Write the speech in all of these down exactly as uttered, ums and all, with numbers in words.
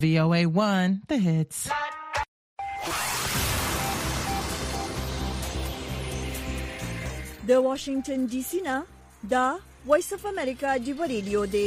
V O A one, the hits. د واشنگټن ډي سي نه دا وایس اف امریکا دی ریډیو دی.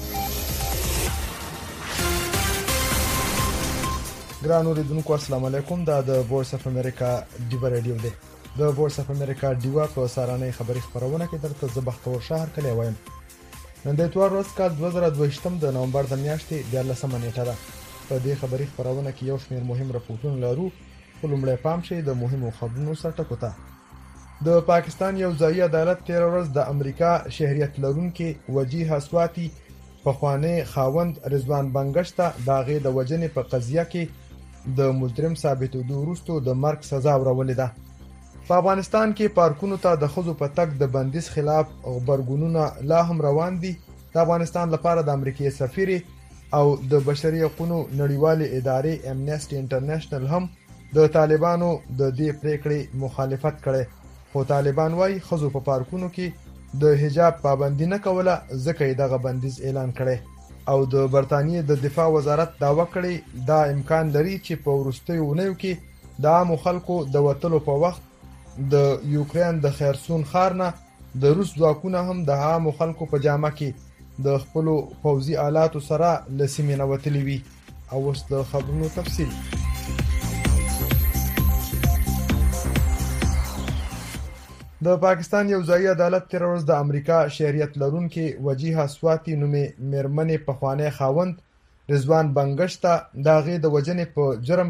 ګران اوریدونکو السلام علیکم. دا د وایس اف امریکا دی ریډیو دی. د وایس اف امریکا دیوا په سارانه خبری خبرونه کې درته زبختور شهر کلی وایم. نن د اتوار ورځ کال دوه زره دوه شپږم د نومبر د میاشتې دیارلسمه نیټه ده. په دې خبری خبرونه کې یو شمېر مهم راپورټونه لرو. خو لومړی پام شي د مهمو خبرونو سره ټکو ته. د پاکستان یو ځایي عدالت تیر ورځ د امریکا شهریت لرونکي وجیه اسواتی په خوانه خاوند رضوان بنگش ته داغه د وجنې په قضیه کې د مجرم ثابتېدو وروسته د مرګ سزا ورولې ده. په افغانستان کې پارکونو ته د خزو په تک د بندیز خلاف خبرګونونه لا هم روان دي. د افغانستان لپاره د امریکای سفیر او د بشري حقوقو نړیوالې ادارې امنیسټي انټرنیشنل هم د طالبانو د دې پریکړې مخالفت کړي. خو طالبان وايي خزو په پارکونو کې د حجاب پابندي نه کوله ځکه دغه بندیز اعلان کړي. او د برتانیې د دفاع وزارت داوا کړي دا امکان لري چې په وروستیو ونیو کې د عام خلکو د وټلو په وخت د یوکرين د خیرسون ښار نه د روس ځواکونه هم د عام خلکو په جامه کې د خپل پوځي آلاتو سره لسیمه نوتلی وي. او اوس د خبرونو تفصیل. د پاکستان یو ځایي عدالت تیر ورځ د امریکا شهریت لرونکي وجیه اسواتی نومې مرمنې په خوانه خاوند رضوان بنگش ته داغه د وجنې په جرم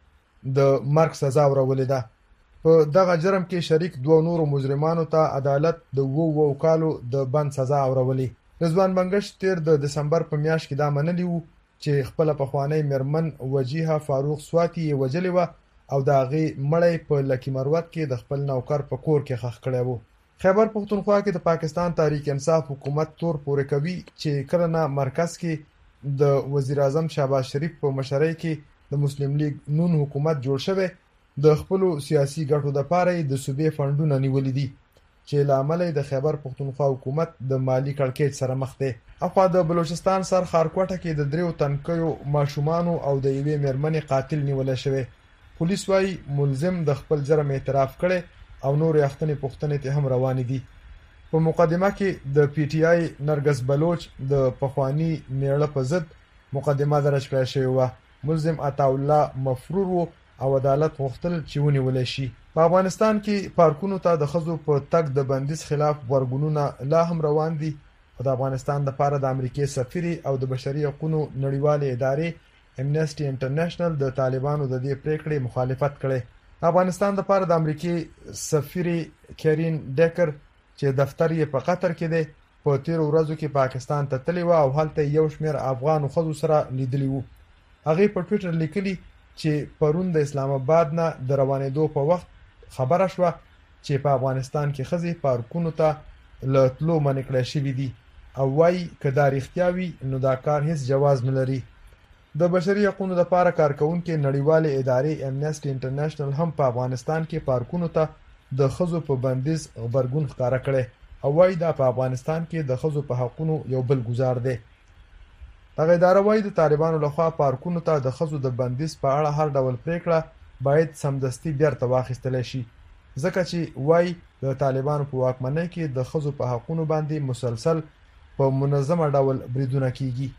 کې د مرګ سزا ورولې ده. په دغه جرم کې شریک دوه نورو مجرمانو ته عدالت د وو وو کالو د بند سزا ورولې. رضوان بنگش تیر د دسمبر په میاشت کې دا منلی وو چې خپل په خوانه مرمن وجیه فاروق سواتی وجلې و او داغه مړی په لکی مروت کې د خپل نوکر په کور کې خښ کړی وو. خیبر پختونخوا کې د پاکستان تحریک انصاف حکومت تور پورې کوي چې کله مرکز کې د وزیر اعظم شهباز شریف په مشرۍ کې د مسلم لیگ نون حکومت جوړ شوی د خپل سیاسي ګټو د پاره د صوبې فندونه نیولې دي چې لامل د خیبر پختونخوا حکومت د مالی کړکېچ سره مخ دی. اخوا د بلوچستان سر خارکوټه کې د دریو تنکیو ماشومان او د یوې مرمنې قاتل نیول شوی. پولیس وايي ملزم د خپل جرم اعتراف کړي او نور یختنې پښتنې ته هم روان دي. په مقدمه کې د پی ټی آی نرګس بلوچ د پخوانی میړه په ضد مقدمه درج کړې شوې و. ملزم عطا الله مفرور او عدالت غوښتل چې ونیول شي. په افغانستان کې پارکونو ته د خزو په تک د بندیز خلاف ورګونونه لا هم روان دي. د افغانستان لپاره د امریکای سفیر او د بشري حقوقو نړیوالې ادارې امنیسټي انټرنیشنل د طالبانو د دې پریکړې مخالفت کړي. افغانستان لپاره د امریکای سفیر کیرین ډیکر چې دفتر یې په قطر کې دی په تیر ورځو کې پاکستان ته تللی و او هلته یو شمېر افغان خزو سره لیدلی وو. هغه په ټوئیټر لیکلی چې پرون د اسلام آباد نه د روانېدو په وخت خبره شوه چې په افغانستان کې خزي پارکونو ته لټلو منع کړی شوی دي او وايي که دا رښتیا وي نو دا کار هیڅ جواز نه لري. د بشري حقوقو لپاره کارکونکو نړیوالې ادارې امنیسټي انټرنیشنل هم په افغانستان کې پارکونو ته د خزو په بندیز خبرګون ښکارا کړي او وايي دا په افغانستان کې د خزو په حقوقو یو بل گزار دی. هغه اداره وايي د طالبانو لخوا پارکونو ته د خزو د بندیز په اړه هر ډول پریکړه باید سمدستي بیرته واخیستل شي ځکه چې وايي د طالبانو په واکمنۍ کې د خزو په حقوقو باندې مسلسل په منظمه ډول بریدونه کیږي.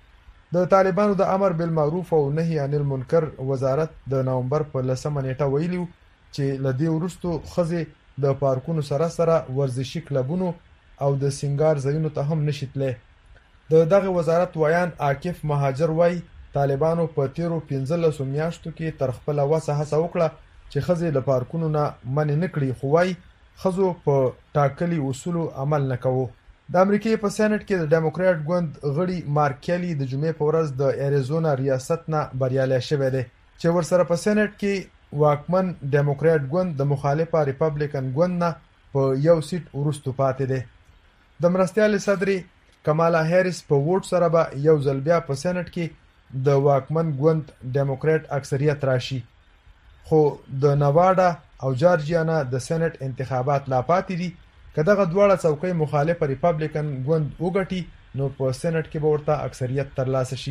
د طالبانو د امر بالمعروف او نهي عن المنکر وزارت د نومبر په لسمه نیټه ویلو چې لدی ورستو خزي د پارکونو سره سره ورزشي کلبونو او د سنگار ځایونو ته هم نشیتله. د دغه وزارت ویان عاکف مهاجر وای طالبانو په تیرو پنځلسو میاشتو کې تر خپل وسه هڅه وکړه چې خزي د پارکونو نه منې نکړي خو وای خزو په ټاکلي اصولو عمل نکوي. د امریکای په سېنات کې د ډیموکرات ګوند غړي مارک کیلی د جمعې په ورځ د اریزونا ریاست نه بریالی شوی دی چې ورسره په سېنات کې واکمن ډیموکرات ګوند د مخالفه ریپبلیکن ګوند نه په یو سیټ ورستو پاتې دی. د مرستیال صدر کمالا هریس په ووټ سره به یو ځل بیا په سېنات کې د واکمن ګوند ډیموکرات اکثریت راشي. خو د نواډا او جارجیا نه د سېنات انتخابات لا پاتې دي. که دغه دواړه څوکۍ مخالف ریپبلیکن ګوند وګټي نو په سېنات کې به ورته اکثریت ترلاسه شي.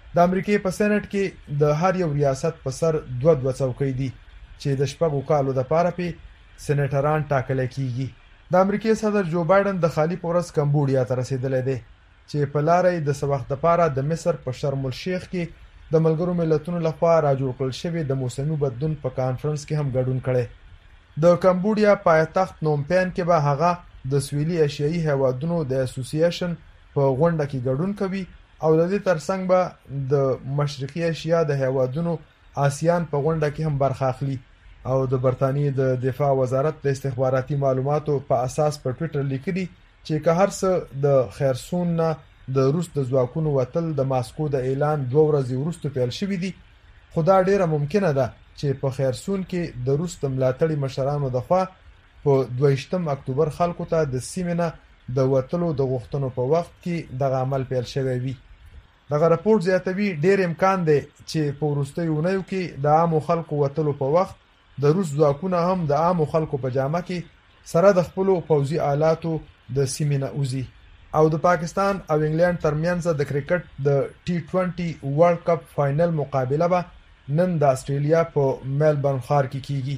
د امریکای په سېنات کې د هر یو ریاست په سر دوه دوه څوکۍ دي چې د شپږو کالو لپاره په سېنیټران ټاکل کیږي. د امریکای صدر جو بایدن د خالی پورس کمبودیا ته رسیدلی دی چې په لارې د سوخت لپاره د مصر په شرم الشیخ کې د ملګرو ملتونو لخوا راجوړ کړل شوی د موسمي بدلون په کانفرنس کې هم ګډون کړي. د کمبودیا پایتخت نوم پین کې به هغه د سویلي ایشیایي هیوادونو د اسوسییشن په غونډه کې ګډون کوي او د دې ترڅنګ به د مشرقي ایشیا د هیوادونو آسیان په غونډه کې هم برخه اخلي. او د برتانیې د دفاع وزارت د استخباراتي معلوماتو په اساس په ټوئیټر لیکلي چې که هر څه د خیرسون نه د روس د ځواکونو وتل د ماسکو د اعلان دوه ورځې وروسته پیل شوی دي، خو دا ډیره ممکنه ده چې په خیرسون کې د روس د ملاتړي مشرانو د خوا په دویشتم اکتوبر خلکو ته د سیمې نه د وتلو د غوښتنو په وخت کې دغه عمل پیل شوی وي. دغه راپور زیاتوي ډیر امکان دی چې په وروستیو اونیو کې د عامو خلکو وتلو په وخت د روس ځواکونه هم د عامو خلکو په جامه کې سره د خپلو پوځي آلاتو د سیمې نه وځي. او د پاکستان او انګلند ترمنځ د کرکټ د ټي ټوئنټي ورلد کپ فائنل مقابله به نن د استرالیا په میلبورن ښار کې کیږي.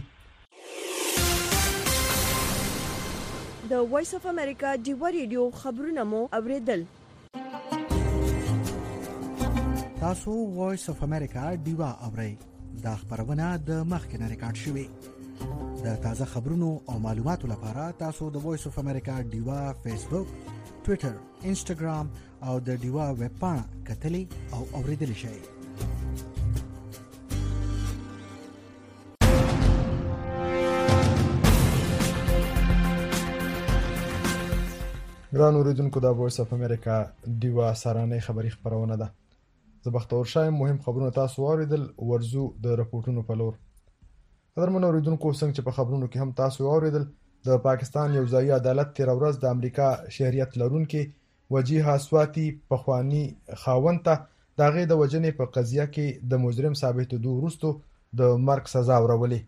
د وایس اف امریکا ډیوا ریډیو خبرونه مو اوریدل. تاسو وایس اف امریکا ډیوا اورئ. دا خبرونه د مخکنه ریکارډ شوې. د تازه خبرونو او معلوماتو لپاره تاسو د وایس اف امریکا ډیوا فیسبوک، ټوئیټر، انسټاګرام او د ډیوا ویب پاڼه کتلی او اوریدلی شئ. ګران اوریدونکو د وایس اف امریکا ډیوا سرانه خبری خبرونه ده. زه بختور شایم. مهم خبرونه تاسو اوریدل. ورزو د رپورټونو په لور. قدرمن اوریدونکو څنګه چې په خبرونو کې هم تاسو اوریدل، د پاکستان یو ځایي عدالت تیر ورځ د امریکا شهریت لرونکي وجیها سواتی پخوانی خاوند ته د هغې د وژنې په قضیه کې د مجرم ثابتېدو وروسته د مرګ سزا ورولې.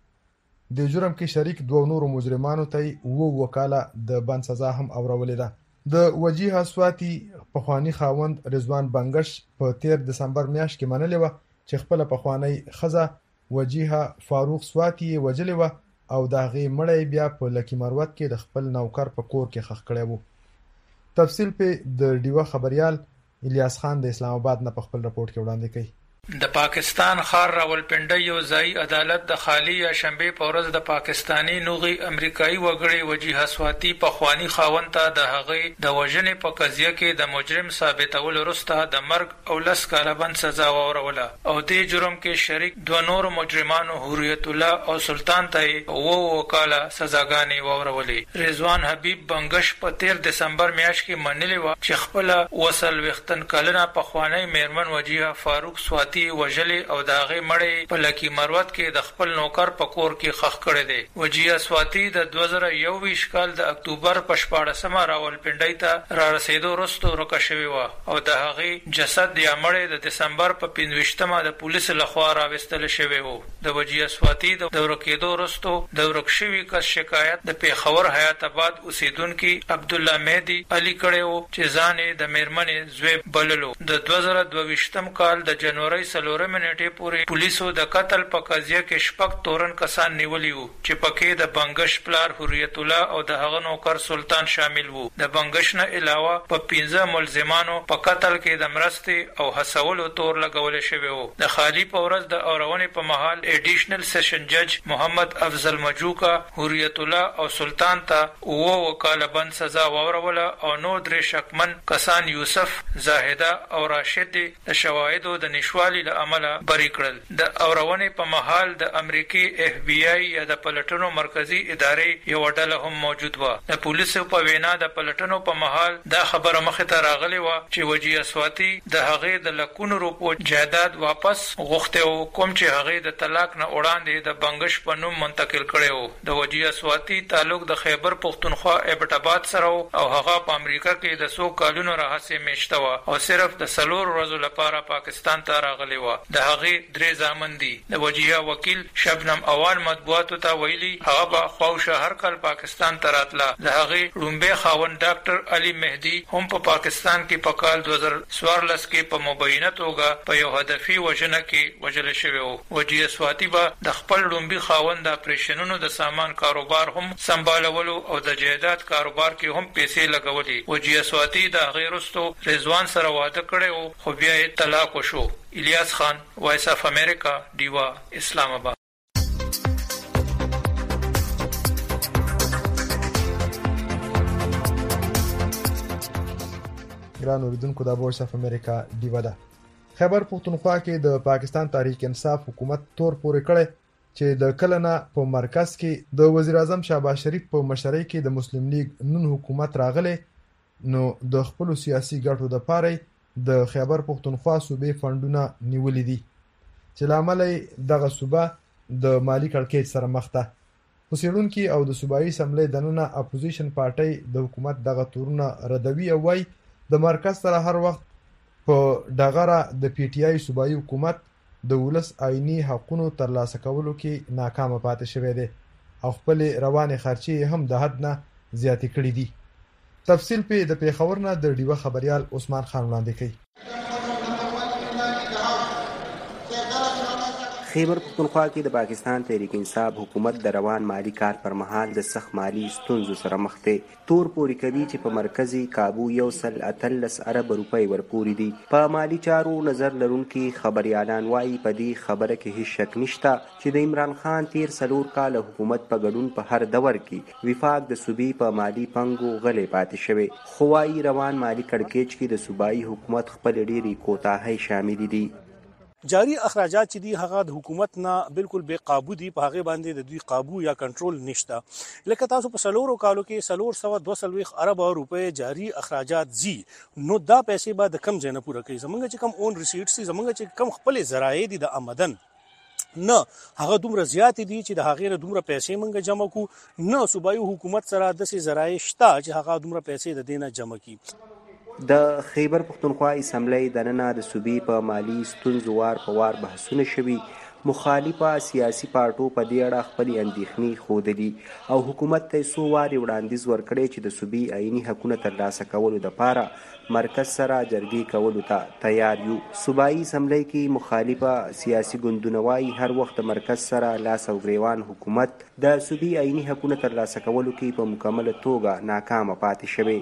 د جرم کې شریک دوه نورو مجرمانو ته اووه وکاله د بند سزا هم اورولې ده. د وجیها سواتی پخوانی خاوند رضوان بنگش په تیر دسمبر میاشت کې منلې و چې خپل پخوانی خزه وجیها فاروق سواتی وجلې و او د هغې مړی بیا په لکی مروت کې د خپل نوکر په کور کې خښ کړی و. تفصیل په د ډیوا خبريال الیاس خان د اسلام آباد نه په خپل رپورت کې وړاندې کوي. د پاکستان خار راولپنډي یو ځای عدالت د خالی یا شنبه په ورځ د پاکستانی نوغي امریکایي وګړي وجیها سواتی په خوانی خاوند ته د هغې د وژنې په قضیه کې د مجرم ثابتول وروسته د مرګ او لس کاله بند سزا وروله او دې جرم کې شریک دوه نور مجرمانو حریت الله او سلطان ته وو وکاله سزاګانې ورولې. رضوان حبیب بنگش په تیر دسمبر میاشت کې منلې و چې خپل وصل وختن کلنه په خوانی میرمن وجیها فاروق سواتی وجلې او داغه مړې په لکی مروت کې د خپل نوکر په کور کې خښ کړی دی. وجیها سواتی د دوه زره یوویشت کال د اکتوبر په شپاړسمه راولپنډي ته را رسیدو وروسته ورکه شوې و او د هغې جسد یا مړې د دسمبر په پنځویشتمه د پولیسو لخوا راوستل شوی و. د وجیها سواتی د ورکېدو وروسته د ورک شوي کس شکایت د پیښور حیات آباد اوسیدونکو عبد الله مهدی علي کړی و چې ځان د میرمنې زوی بللو. د دوه زره دوه کال د جنوري سلورم نیټې پورې پولیسو د قتل په قضیه کې شپږ تورن کسان نیولي وو چې پکې د بنگش پلار حریت الله او د هغه نوکر سلطان شامل وو. د بنگش نه علاوه په پنځه ملزمانو په قتل کې د مرستې او هڅولو تور لګول شوی وو. د خالی په ورځ د اورونې په محل ایډیشنل سیشن جج محمد افضل مجوکا حریت الله او سلطان ته وو وکاله بند سزا وروله او نو درې شکمن کسان یوسف، زاهده او راشد د شواهدو د نشوالي له عمله بری کړل. د اورونې په محل د امریکای اف بی آی یا د پلټنو مرکزی ادارې یو ډله هم موجود و. د پولیسو په وینا د پلټنو په محل دا خبره مخه ته راغلی و چې وجیها سواتی د هغې د لکونو روپو جایداد واپس غوښته او کوم چې هغې د طلاق نه وړاندې د بنگش په نوم منتقل کړي وو. د وجیها سواتی تعلق د خیبر پختونخوا ایبټ آباد سره او هغه په امریکا کې د څو کالونو راهیسې میشته و او صرف د څلور ورځې لپاره پاکستان ته راغلی راغلی و د هغې درې زامن دي. د وجیها وکیل شبنم اول مطبوعاتو ته ویلي هغه به خواوشه هر کال پاکستان ته راتله. د هغې لومبی خاوند ډاکټر علي مهدي هم په پا پاکستان کې په کال دوه زره څوارلس کې په مبینه توګه په یو هدفي وژنه کې وژل شوی و. وجیه سواتی به د خپل لومبي خاوند د اپریشنونو د سامان کاروبار هم سمبالولو او د جایداد کاروبار کې هم پیسې لګولې. وجیه سواتی د هغې وروسته رضوان سره واده کړی و خو بیا یې طلاق وشو. الیاس خان، وایس اف امریکا، ډیوا، اسلام آباد. ګران اوریدونکو، دا وایس اف امریکا ډیوا ده. خیبر پښتونخوا کې د پاکستان تحریک انصاف حکومت تور پورې کړی چې د کلنه په مرکز کې د وزیر اعظم شهباز شریف په مشرۍ کې د مسلم لیگ نون حکومت راغلی، نو د خپل سیاسي ګټو د پاره د خیبر پښتونخوا صوبې فندونه نیولې دي چې لامل دغه صوبه د مالی کړکېچ سره مخ ده. اوسیدونکو او د صوبایي اسمبلی دننه اپوزیشن پارټي د حکومت دغه تورونه ردوي او وايي د مرکز سره هر وخت په دغه د پی ټی آی صوبایي حکومت د ولس آئینی حقونو ترلاسه کولو کې ناکام پاتې شوی دی او خپل رواني خرچي هم د حد نه زیاتې کړې دي. تفصیل په د پیښور نه د ډیوه خبريال عثمان خان وړاندې کوي. خیبر پښتونخوا کې د پاکستان تحریک انصاف حکومت د روان مالی کار پر مهال د سخت مالی ستونزو سره مخ دی. تور پورې کوي چې په مرکزی کابو یو سل اتلس ارب روپۍ ورپورې دي. په مالی چارو نظر لرونکي خبريالان وایي په دې خبره کې هیڅ شک نشته چې د عمران خان تیر څلور کال حکومت په ګډون په هر دور کې وفاق د صوبې په مالی پنګو غلې پاتې شوی. خو وايي روان مالی کړکېچ کې د صوبایي حکومت خپل ډېری کوتاهۍ شامل دي. جاری اخراجات چې دي هغه د حکومت نه بالکل بے قابو دي، په هغه باندې د دوی قابو یا کنټرول نشته. لکه تاسو په سلورو کالو کې سلور سوه دوه څلوېښت ارب روپۍ جاری اخراجات زی، نو دا پیسې به د کم ځای نه پوره کوي. زمونږ چې کم اون ریسیټس دي، زمونږ چې کم خپل ذرایع دي د آمدن، نه هغه دومره زیات دي چې د هغې نه دومره پیسې مونږ جمع کو، نه صوبایي حکومت سره داسې ذرایع شته چې هغه دومره پیسې د دې نه جمع کړي. د خیبر پښتونخوا اسمبلی دننه د صوبې په مالی ستونزو وار په وار بحثونه شوي. مخالفه سیاسي پارټو په دې اړه خپلې اندېښنې ښودلي او حکومت ته څو وارې وړاندیز ورکړی چې د صوبې آئیني حقونه ترلاسه کولو دپاره مرکز سره جرګې کولو ته تیار یو. صوبایي اسمبلی کې مخالفه سیاسي ګوندونه وایي هر وخت د مرکز سره لاس او ګریوان حکومت د صوبې آئیني حقونه ترلاسه کولو کې په مکمله توګه ناکامه پاتې شوی.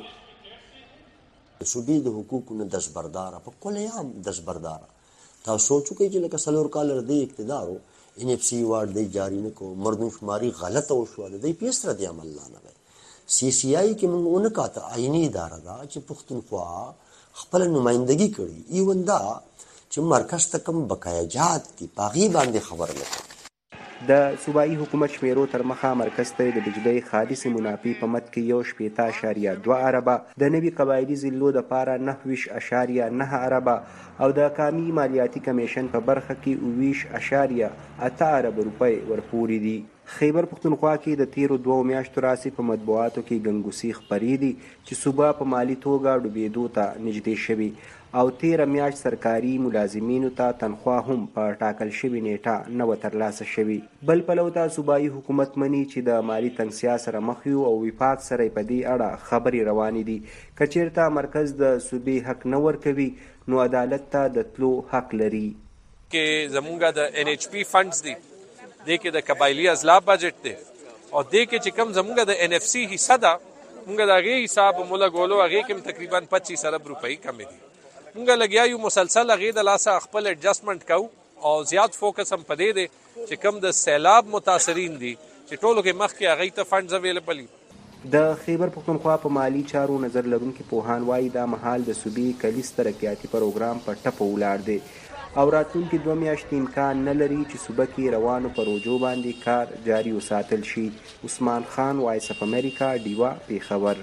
صوبې د حقوقو نه دستبرداره په کل عام دستبرداره. تاسو سوچو کوئ چې لکه څلور کاله د اقتدارو ان اف سی وارډ دی جاری نه کو، مردم شماري غلطه وشوه، د دې پیسره دی عمل نه نه سی سی آی کې موږ اون کاته آئینی اداره دا چې پښتونخوا خپل نمائندګي کړي، ایون دا چې مرکز ته کوم بقایاجات دي پاغي باندې خبر نه. د صوبایي حکومت شمیرو تر مخه مرکز ته د بجلی خالص منافي په مد کې یو شپېته اشاریه دوه اربه، د نوي قبایلي ضلعو دپاره نهه ویشت اشاریه نهه اربه او د قامي مالیاتي کمیشن په برخه کې اوه ویشت اشاریه اته اربه روپۍ ورپورې دي. خیبر پښتونخوا کې د تیرو دوو میاشتو راځي په مطبوعاتو کې ګنګوسې خپرې دي چې صوبه په مالي توګه ډوبېدو ته نږدې شوي او تیره میاشت سرکاري ملازمینو ته تنخوا هم په ټاکل شوې نیټه نه وه ترلاسه شوې. بل پلو ته صوبایي حکومت مني چې د مالي تنګسیا سره مخ یو او وفاق سره په دې اړه خبرې روانې دي. که چیرته مرکز د صوبې حق نه ورکوي نو عدالت ته د تلو حق لري. کې زمونږ د ان ایچ پی فنډز دي، دې کې د قبایلي اضلاع بجټ دی او دې کې چې کم زمونږ د ان اف سی حصہ ده مونږ د هغې حساب مولګولو هغې کې تقریبا پچیس ارب روپۍ کمې دي. مونږ لګیا یو مسلسل هغې د لاسه خپل ایډجسټمنټ کوو او زیات فوکس هم په دې دی چې کم د سیلاب متاثرین دي چې ټولو کې مخکې هغې ته فنډز اویلیبل وي. د خیبر پښتونخوا په مالی چارو نظر لرونکي پوهان وایي دا مهال د صوبې کلیز ترقیاتي پروګرام په ټپه ولاړ دی او راتلونکي دوه میاشتې امکان نه لري چې صوبه کې روانو پروژو باندې کار جاري وساتل شي. عثمان خان، وایس اف امریکا، ډیوا، پیښور.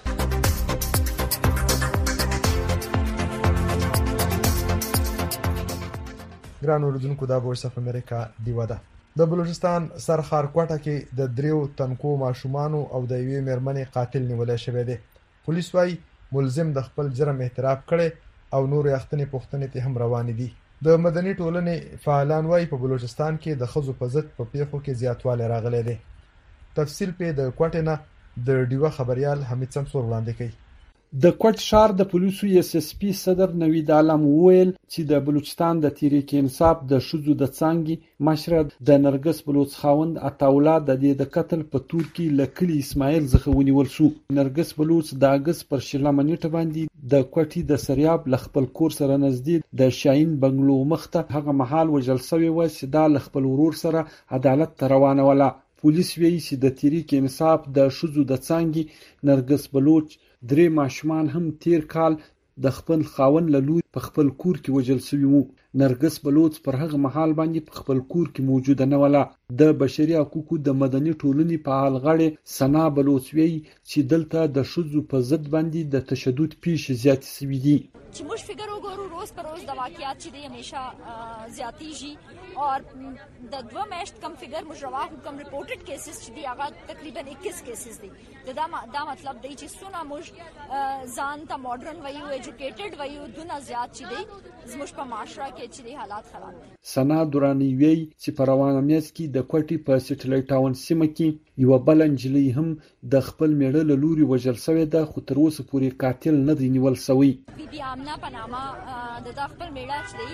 ګران اوریدونکو، دا وایس اف امریکا ډیوا ده. د بلوچستان سرخار کوټه کې د دریو تنکو ماشومانو او د یوې میرمنې قاتل نیولای شوی دی. پولیس وايي ملزم د خپل جرم اعتراف کړي او نور یختنې پوښتنې ته هم روانې دي. د مدني ټولنې فعالان وایي په بلوچستان کې د ښځو په ضد په پیښو کې زیاتوالی راغلی دی. تفصیل پې د کوټې نه د ډیوه خبریال حمید سمسور وړاندې کوي. د کوټ ښار د پولیسو ایس ایس پی صدر نوید عالم وویل چې د بلوچستان د تحریک انصاف د ښځو د څانګې مشره د نرګس بلوچ خاوند عطاالله د دې د قتل په تور کې له کلي اسماعیل څخه ونیول شو. نرګس بلوچ د اګست پر شلمه نیټه باندې د کوټې د سریاب له خپل کور سره نږدې د شاهین بنګلو مخته هغه مهال وژل شوې وه چې دا له خپل ورور سره عدالت ته روانه وله. پولیس وایي چې د تحریک انصاف د ښځو د څانګې نرګس بلوچ درې ماشومان هم تیر کال د خپل خاوند له لوري په خپل کور کې وژل شوي وو. نرګس بلوچ پر هغه مهال باندې په خپل کور کې موجوده نه وله. د بشري حقوقو د مدني ټولنې فعال غړې ثنا بلوچ وایي چې دلته د ښځو په ضد باندې د تشدد پیښې زیاتې شوي دي. چې موږ فکر وګورو روز پر روز د واقعیات چې دی همیشه زیاتیږي او د دوه میاشت کم فکر موږ رواخو کم ریپورټډ کیسز چې دی هغه تقریبا اکیس کیسز دي. دا دا مطلب دی چې څونه موږ ځان ته ماډرن وایو ایجوکیټډ وایو دونه زیات چې دی زموږ په معاشره کې چې دی حالات خراب دي. ثنا درانی وی چې په روانه میاشت کې د کوټې په سټلایټ ټاون سیمه کې یوه بله نجلۍ هم د خپل میړه له لوري وژل شوې ده خو تر اوسه پورې قاتل نه دی نیول شوی. بی بی آمنه په نامه د دا خپل میړه چې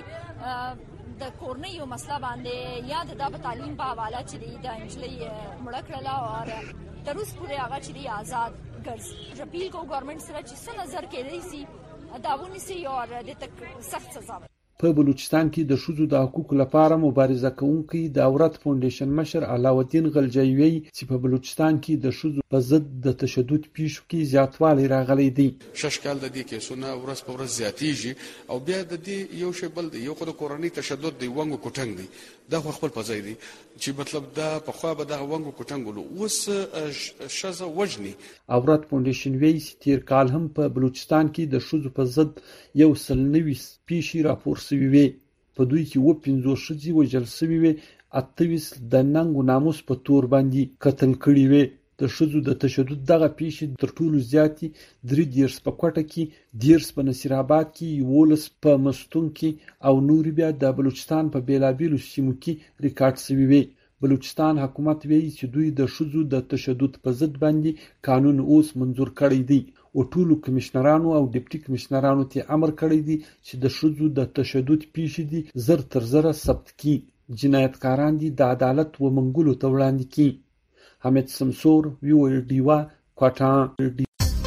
دی د کورنۍ یو مسله باندې یا د دا په تعلیم په حواله چې دی د نجلۍ مړه کړله او تر اوسه پورې هغه چې دی آزاد ګرځي. اپیل کوو ګورنمنټ سره چې څه نظر کېدی سي دا ونیسي او د تک سخت سزا. په بلوچستان کې د ښځو د حقوقو لپاره مبارزه کوونکی د عورت فاونډیشن مشر علاوالدین غلجی وایي چې په بلوچستان کې د ښځو په ضد د تشدد پیښو کې زیاتوالی راغلی دی. شش کال د دې کیسونه ورځ په ورځ زیاتیږي او بیا د دې یو شی بل دی. یو خو د کورنۍ تشدد دی ونګو کوټنګ دی دا خو خپل په ځای دی چې مطلب دا په خوا به دغه ونګو کوټنګ ولو اوس ښځه وژني. عورت فاونډیشن وایي چې تیر کال هم په بلوچستان کې د ښځو په ضد یو سل نوي پیښې راپور شوي وې. په دوی کې اووه پنځوس ښځې وژل شوي وې، اته ویشت د ننګ و ناموس په تور باندې قتل کړي وې. د ښځو د تشدد دغه پیښې تر ټولو زیاتې درې دېرش په کوټه کې، دېرش په نصیرآباد کې، یولس په مستون کې او نورې بیا د بلوچستان په بېلابېلو سیمو کې ریکارډ شوي وې. بلوچستان حکومت وایي چې دوی د ښځو د تشدد په ضد باندې قانون اوس منظور کړی دی او ټولو کمشنرانو او ډیپټي کمشنرانو ته امر کړی دی چې د ښځو د تشدد پیښې دي زر تر زره ثبت کړي، جنایتکاران دي د عدالت و منګولو ته وړاندې کړي. حمید سمسور ویو ډیوا کوټه.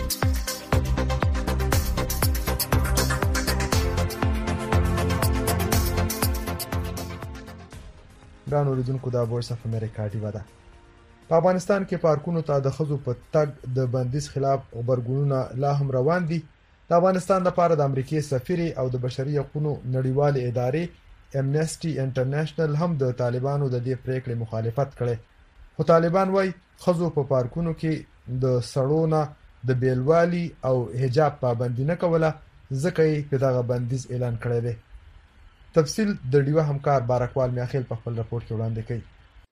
ګران اوریدونکو دا وایس اف امریکا ډیوا ده. په افغانستان کې پارکونو ته د ښځو په تګ د بندیز خلاف غبرګونونه لا هم روان دي. د افغانستان لپاره د امریکای سفیر او د بشري حقوقو نړیوال ادارې امنیسټي انټرنیشنل هم د طالبانو د دې پریکړې مخالفت کړي. خو طالبان وایي ښځو په پارکونو کې د سړو نه د بیلوالي او حجاب پابندي نه کوله ځکه یې په دغه بندیز اعلان کړی دی. تفصیل د ډیوه همکار بارکوال میاخیل په خپل راپور کې وړاندې کوي.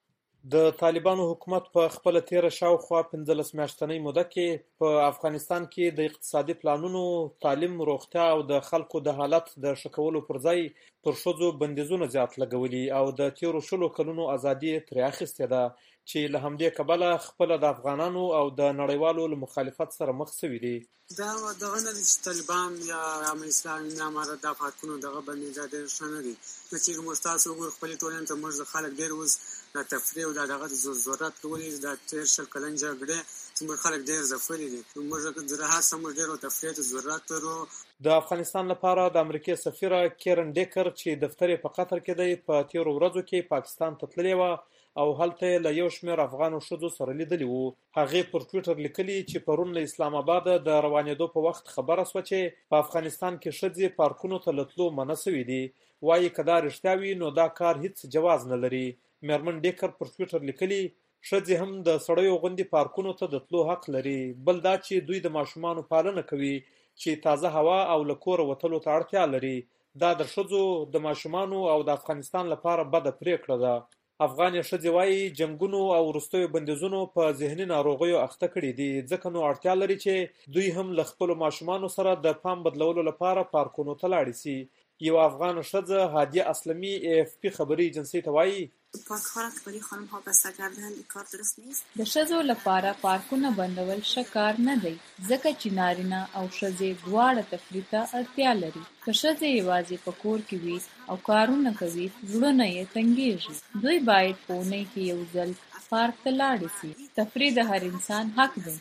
د طالبانو حکومت په خپل تیره شاوخوا پنځلس میاشتنۍ موده کې په افغانستان کې د اقتصادي پلانونو، تعلیم، روغتیا او د خلکو د حالت د ښه کولو پر ځای پر ښځو بندیزونه زیات لګولي او د تیرو شلو کلونو ازادي ترې اخیستې ده چې له همدې کبله خپله د افغانانو او د نړیوالو له مخالفت سره مخ شوي دي. دا دغه نه دي چې طالبان یا اسلامي نامره د پارکونو دغه باندې دا ډېر ښه نه دي. نو چې موږ تاسو وګورو خپلې ټولنې ته موږ د خلک ډېر اوس د تفریح او د دغه ضرورت کولي د تېر شل کلن جګړې چې موږ خلک ډېر ځپلي دي. موږ د راحت سره موږ ډېر تفریح ته ضرورت لرو. د افغانستان لپاره د امریکای سفیره کیرن ډیکر چې دفتر یې په قطر کې دی په تیرو ورځو کې پاکستان ته تللې وه او هلته له یو شمېر افغانو ښځو سره لیدلي وو. هغې پر ټویټر لیکلي چې پرون له اسلام آباده د روانېدو په وخت خبره شوه چې په افغانستان کې ښځې پارکونو ته له تلو منع شوي دي. وایي که دا رښتیا وي نو دا کار هیڅ جواز نه لري. میرمن ډیکر پر ټویټر لیکلي ښځې هم د سړیو غوندې پارکونو ته د تلو حق لري. بل دا چې دوی د ماشومانو پالنه کوي چې تازه هوا او له کوره وتلو ته اړتیا لري. دا د ښځو د ماشومانو او د افغانستان لپاره بده پریکړه ده. افغانې ښځې وایي جنګونو او وروستیو بندیزونو په ذهني ناروغیو اخته کړي دي ځکه نو اړتیا لري چې دوی هم له خپلو ماشومانو سره د پام بدلولو لپاره پارکونو ته لاړې شي. یو افغان ښځه هادیه اسلمي ای اف پی خبري ایجنسۍ ته وایي پارک ها را که برای خانم ها بسته کردن این کار درست نیست. د ښځو لپاره پارکونه بندول ښه کار نه دی ځکه چې نارینه او ښځې دواړه تفریح ته اړتیا لري. که ښځې یوازې په کور کې وي او کارونه کوي زړونه یې تنګېږي. دوی باید په اونۍ کې یو ځل پارک ته لاړې شي. تفریح د هر انسان حق دی.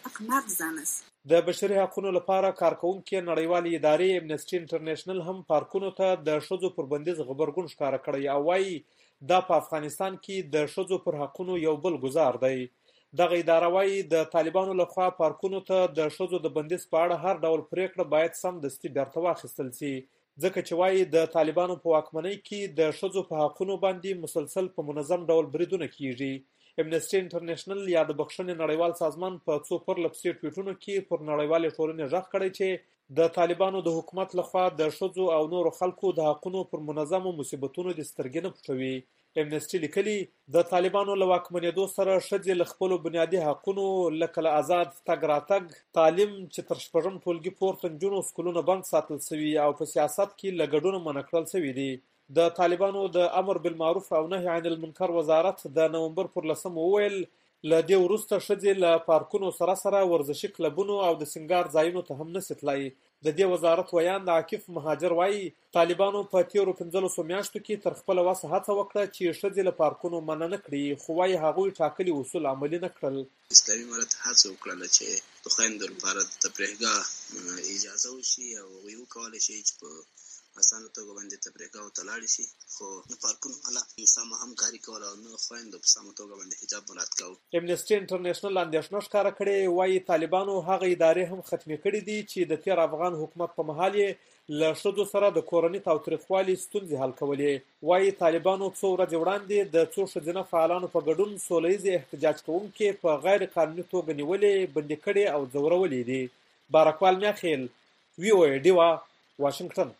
د بشري حقوقو لپاره کارکوونکې نړیوالې ادارې امنسټي انټرنیشنل هم پارکونو ته د ښځو پر بندیز غبرګون ښکاره کړی او وایي دا په افغانستان کې د ښځو پر حقونو یو بل ګزار دی. دغه اداره وایي د طالبانو لخوا پارکونو ته د ښځو د بندیز په اړه هر ډول پریکړه باید سمدستي بیرته واخیستل شي ځکه چې وایي د طالبانو په واکمنۍ کې د ښځو په حقونو باندې مسلسل په منظم ډول بریدونه کیږي. امنسټي انټرنیشنل یا د بخښنې نړیوال سازمان په څو پرله پسې ټویټونو کې پر نړیوالې ټولنې غږ کړی چې د طالبانو د حکومت لخوا د ښځو او نورو خلکو د حقونو پر منظمو مصیبتونو د سترګې نه پټوي. امنسټي لیکلي د طالبانو له واکمنېدو سره ښځې له خپلو بنیادي حقونو لکه له آزاد تګ راتګ، تعلیم چې تر شپږم ټولګي پورته نجونو سکولونه بند ساتل شوي او په سیاست کې له ګډون منع کړل شوي دي. د طالبانو د امر بالمعروف او نهي عن المنکر وزارت د نومبر پر لسمه وویل له دې وروسته ښځې له پارکونو سره سره ورزشي کلبونو او د سینګار ځایونو ته هم نشي تللی. د دې وزارت ویان عاکف مهاجر وایي طالبانو په تیرو پنځلسو میاشتو کې تر خپله وسه هڅه وکړه چې ښځې له پارکونو منع نه کړي خو وایي هغوی ټاکلي اصول عملي نه کړل. اسلامي امارت هڅه وکړله چې د خویندو لپاره د تفریحګاه اجازه وشي او هغوی وکولی شي چې په اسانه توګه باندې تفریحګاهو ته لاړې شي خو نه پارکونو والا سمه همکاري کوله او نه خویندو په سمه توګه باندې حجاب مراعات کاوه. امنسټي انټرنیشنل اندېښنه ښکاره کړې وایي طالبانو هغه ادارې هم ختمې کړي دي چې د تیر افغان حکومت په مهال یې له ښځو سره د کورني تاوتریخوالي ستونزې حل کولې. وایي طالبانو څو ورځې وړاندې د څو ښځینه فعالانو په ګډون سوله ییزې احتجاج کوونکې په غیر قانوني توګه نیولې، بندي کړې او ځورولې دي. بارکوال میاخیل، وی او ای ډیوا، واشنګټن.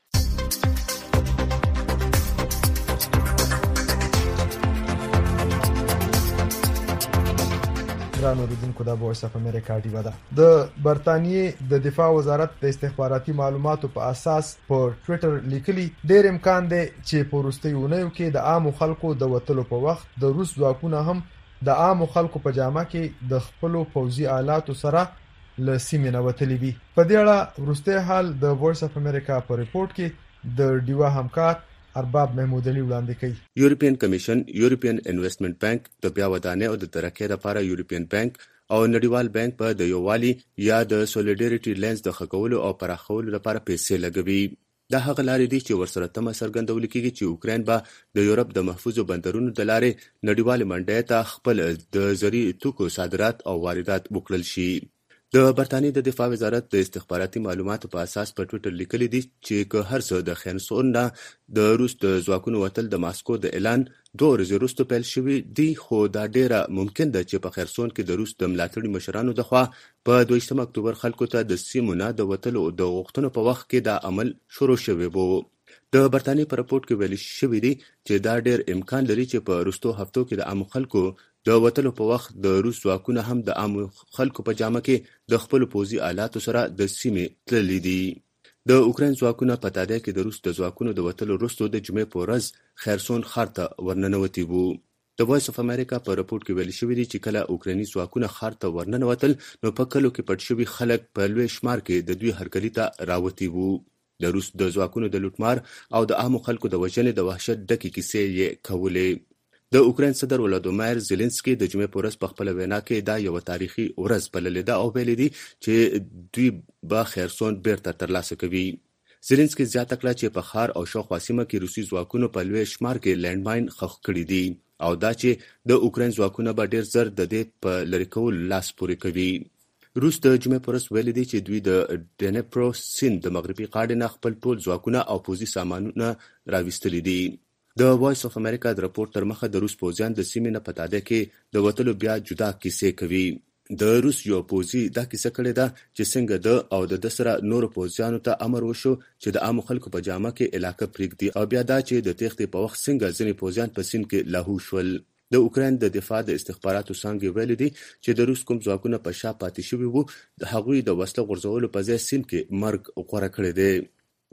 ګران اوریدونکو دا وایس اف امریکا ډیوا ده. د برتانیې د دفاع وزارت د استخباراتي معلوماتو په اساس په ټوئیټر لیکلي ډېر امکان دی چې په وروستیو اونیو کې د عامو خلکو د وتلو په وخت د روس ځواکونه هم د عامو خلکو په جامه کې د خپلو پوځي آلاتو سره له سیمې نه وتلي وي. په دې اړه وروستی حال د وایس اف امریکا په ریپورت کې د ډیوا همکار ارباب محمود علي وړاندې کوي. یورپین کمیشن، یورپین انویسټمنټ بانک، د بیا ودانۍ او د ترقۍ لپاره یورپین بانک او نړیوال بانک په د یووالي یا د سولیډریټي لینز د ښه کولو او پراخولو لپاره پیسې لګوي. دا هغه لارې دي چې ورسره تمه څرګندول کېږي چې اوکراین به د یورپ د محفوظو بندرونو د لارې نړیوالې منډۍ ته خپل د زرعي توکو صادرات او واردات وکړل شي. د برتانیې د دفاع وزارت د استخباراتي معلوماتو په اساس په ټویټر لیکلي دي چې که هر څه د خرسون نه د روس د ځواکونو وتل د ماسکو د اعلان دوه ورځې وروسته پیل شوي دي خو دا ډیره ممکن ده چې په خرسون کې د روس د ملاتړي مشرانو لخوا په دویشتم اکتوبر خلکو ته د سیمو نه د وتلو د غوښتنو په وخت کې دا عمل شروع شوی وو. د برتانیې په راپورټ کې ویل شوی دی چې دا ډیر امکان لري چې په وروستو هفتو کې د عامو خلکو د وتلو په وخت د روس ځواکونه هم د عامو خلکو په جامه کې د خپلو پوځي آلاتو سره د سیمې تللي دي. د اوکراین ځواکونه په تادیه کې د روس د ځواکونو د وتلو وروسته د جمعې په ورځ خرسون ښار ته ورننوتي وو. د وایس اف امریکا په راپورټ کې ویل شوی دی چې کله اوکرایني ځواکونه ښار ته ورننوتل نو په کلو کې پټ شوي خلک په لوی شمار کې د دوی هرکلي ته راوتي وو. د روس د ځواکونو د لوټمار او د عامو خلکو د وژنې د وحشت ډکې کیسې یې کولې. د اوکراین صدر ولادیمیر زيلنسکي د جمعې په ورځ په خپل وینا کې دا یو تاریخي ورځ بللې ده او ویلي دي چې دوی به خرسون بیرته ترلاسه کوي. زيلنسکي زیاته کړه چې په ښار او شاوخوا سیمه کې روسي ځواکونو په لوی شمار کې لینډماین ښخ کړي دي او دا چې د اوکراین ځواکونه به ډیر زر د دې په لری کولو لاس پورې کوي. روس د جمعې په ورځ ویلي دي چې دوی د ډنپرو سیند د مغربي غاړې نه خپل ټول ځواکونه او پوځي سامانونه راویستلي دي. د وایس اف امریکا د راپورټ تر مخه د روس پوځیان د سیمې نه په تادیه کې د وتلو بیا جدا کیسې کوي. د روس یو پوځي دا کیسه کړې ده چې څنګه د او د سره نورو پوځیانو ته امر وشو چې د عامو خلکو په جامه کې علاقه پرېږدي او بیا دا چې د تېښتې په وخت څنګه ځینې پوځیان په سیند کې لاهو شول. د اوکراین د دفاع د استخباراتو څانګې ویلي دي چې د روس کوم ځواکونه په شا پاتې شوي وو د هغوی د وسله غورځولو په ځای سیند کې مرګ غوره کړی دی.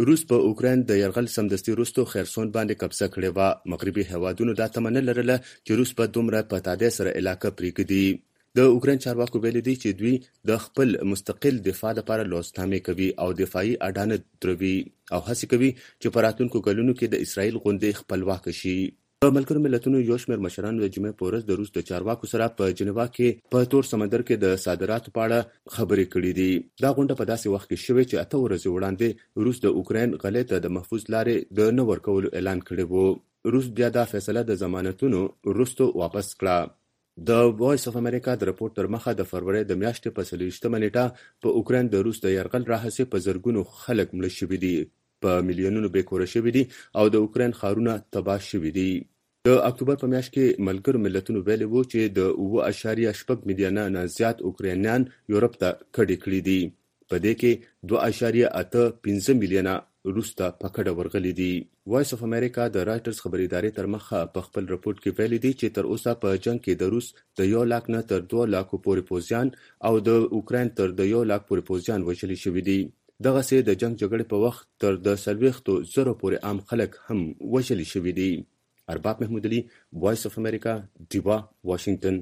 روس په اوکراین د یرغل سمدستي وروسته خرسون باندې قبضه کړې وه. مغربي هیوادونو دا تمه لرله چې روس په دومره په تادیه سره علاقه پرېږدي. د اوکراین چارواکو ویلي دي چې دوی د خپل مستقل دفاع لپاره لوستنامې کوي او دفاعي اډانه دروي او هڅه کوي چې په راتلونکو کلونو کې د اسرائیل غوندې خپلواک شي. په ملګرو ملتونو یو شمېر مشرانو د جمعې په ورځ د روس د چارواکو سره په جنیوا کې په تور سمندر کې د صادراتو په اړه خبرې کړې دي. دا غونډه په داسې وخت کې شوې چې اته ورځې وړاندې روس د اوکراین غلې ته د محفوظ لارې د نه ورکولو اعلان کړی و. روس بیا دا فیصله د ضمانتونو وروسته واپس کړه. د وایس اف امریکا د راپور تر مخه د فروری د میاشتې په څلوېښتمه نیټه په اوکراین د روس د یرغل راهیسې په زرګونو خلک مړه شوي دي، په میلیونونو بې کوره شوي دي او د اوکراین ښارونه تباه شوي دي. د اکتوبر په میاشت کې ملګرو ملتونو ویلي وو چې د اوه اعشاریه شپږ میلیونه نه زیات اوکراینیان یورپ ته کډې کړي دي. په دې کې دوه اعشاریه اته پنځه میلیونه روس ته په کډه ورغلي دي. وایس اف امریکا د رایټرز خبري ادارې تر مخه په خپل راپورټ کې ویلي دي چې تر اوسه په جنگ کې د روس د یو لاک نه تر دوه لاکو پورې پوځیان او د اوکراین تر د یو لاک پورې پوځیان وژلي شوي دي. دغسې د جنگ جګړې په وخت تر د څلوېښتو زرو پورې عام خلک هم وژلي شوي دي. ارباب محمود علي، وایس اف امریکا، ډیوا، واشنگټن.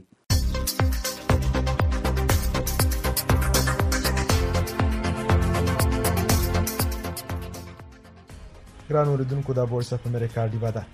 ګران اوریدونکو، دا وایس اف امریکا ډیوا ده.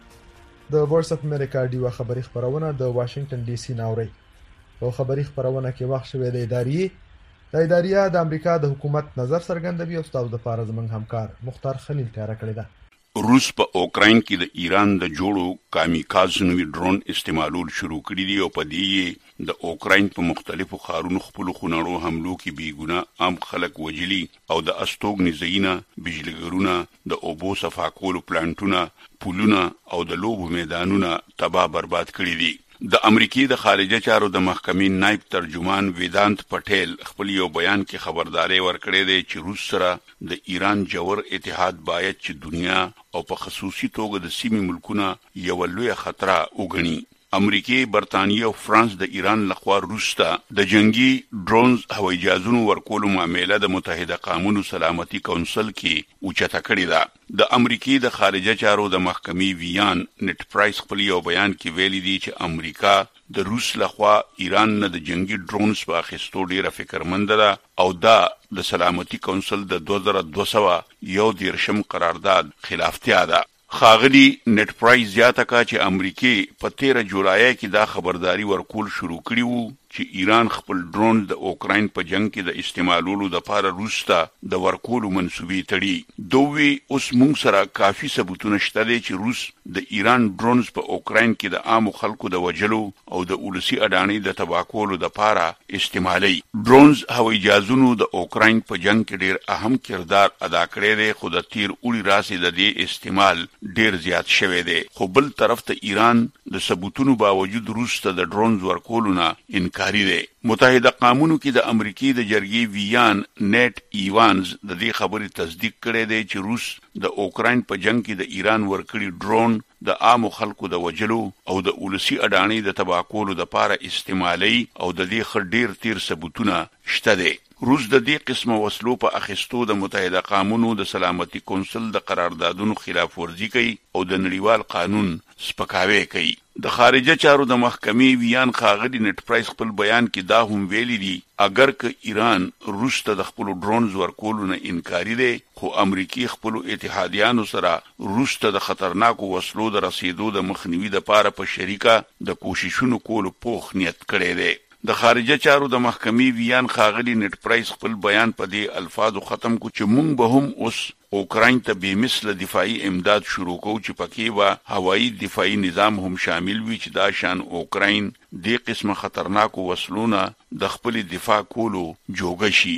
د وایس اف امریکا ډیوا خبری خبرونه د واشنگټن ډي سي ناوړي. په خبری خبرونه کې وخت شوی د ادارې د ادارې د امریکا د حکومت نظر څرګندوي او ستاسو د پاره زمنګ همکار مختار خلیل تیار کړی ده. روس په اوکراین کې د ایران د جوړو کامیکاز نوي ډرون استعمالول شروع کړي دي او په دې د اوکراین په مختلفو ښارونو خپل خونړو حملو کې بیګونه عام خلک وجلي او د استوګنې ځایونه، بجلیګرونه، د اوبو صفا کولو پلانټونه، پولونه او د لوبو میدانونه تباه برباد کړي دي. د امریکای د خارجه چارو د محکمې نائب ترجمان ویدانت پټیل خپل یو بیان کې خبرداري ورکړې ده چې روس سره د ایران جوړ اتحاد باید چې دنیا او په خصوصي توګه د سیمې ملکونه یو لوی خطر وګڼي. امریکای، برتانیې او فرانس د ایران لخوا روس ته د جنگي ډرونز هوایي جهازونو ورکولو معاملې د متحده قومونو سلامتي کونسل کې اوچته کړې ده. د امریکای د خارجه چارو د محکمې ویان نت پرایس خپل یو بیان کې ویلي دی چې امریکا د روس لخوا ایران نه د جنگي ډرونز په اخیستو ډیره فکرمند ده او دا د سلامتي کونسل د دوه زره دوه سوه یو دیرشم قرارداد خلافاتیا ده. خاغلی نت پرایس زیاته کا چې امریکای په تیره جولای کې دا خبرداري ورکول شروع کړی وو چې ایران خپل ډرون د اوکراین په جنگ کې د استعمالولو د لپاره روس ته د ورکولو منسوبې تړي. دوی اوس موږ سره کافي ثبوتونه شته دي چې روس د ایران ډرونز په اوکراین کې د عام خلکو د وجلو او د ولسی اډانې د تباه کولو د لپاره استعمالي. ډرونز هوایي جهازونو د اوکراین په جنگ کې ډیر اهم کردار ادا کړی دی، خو د تیر اوړي راسي د دې استعمال ډیر زیات شوی دی. خو بل طرف ته ایران د ثبوتونو باوجود روس ته د ډرونز ورکولو نه انکار دی. متحده قومونو کې د امریکای د جرګې ویان نیټ ایوانز د دې خبرې تصدیق کړی دی چې روس د اوکراین په جنگ کې د ایران ورکړي ډرون د عام خلکو د وجلو او د ولسی اډانې د تباه کولو د لپاره استعمالي او د دې خ ډیر تیر ثبوتونه شته دي. روس د دې قسمه وسلو په اخیستو د متحده قومونو د سلامتي کونسل د قراردادونو خلاف ورزي کوي او د نړیوال قانون سپکاوی کوي. د خارجه چارو د محکمې ویان خاغلی نت پرایس خپل بیان کې دا هم ویلي دي اگر که ایران روس ته د خپل ډرونز ورکولو نه انکاري دی، خو امریکای خپل اتحادیانو سره روس ته د خطرناکو وسلو د رسیدو د مخنیوي لپاره په شریکه د کوششونو کولو پوخ نیت کړی دی. د خارجه چارو د محکمې ویان خاغلی نت پرایس خپل بیان په دې الفاظو ختم کو چې مونږ به هم اوس اوکراین ته به مثل دفاعي امداد شروع کوو چې پکې به هوایي دفاعي نظام هم شامل وي چې دا شان اوکراین دې قسمه خطرناکو وسلونه د خپل دفاع کولو جوګه شي.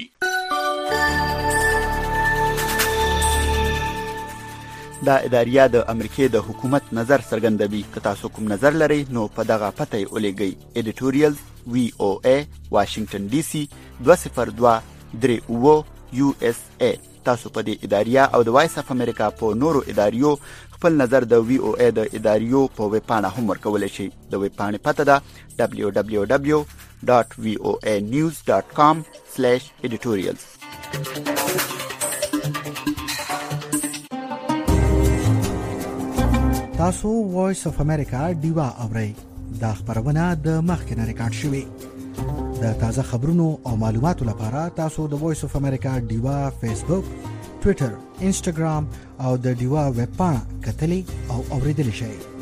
دا اداریه د امریکای د حکومت نظر څرګندوي. که تاسو کوم نظر لرئ نو په دغه پته یې ولېږئ. ایډیټوریال وی او ای واشنگټن ډي سي دوه صفر دوه درې اوه یو اس ای. تاسو په دې اداریه او د وایس اف امریکا په نورو اداریو خپل نظر د وی او ای د اداریو په ویب پاڼه هم ورکولی شئ. د ویب پاڼې پته ده دبلیو دبلیو دبلیو ډاټ وی او ای نیوز ډاټ کام سلیش ایډیټوریالز. تاسو وایس اف امریکا ډیوا اورئ. دا خبرونه د مخکنه ریکارډ شوې. د تازه خبرونو او معلوماتو لپاره تاسو د وایس اف امریکا ډیوا فیسبوک، ټوئیټر، انسټاګرام او د ډیوا ویب پاڼه کتلی او اوریدلی شئ.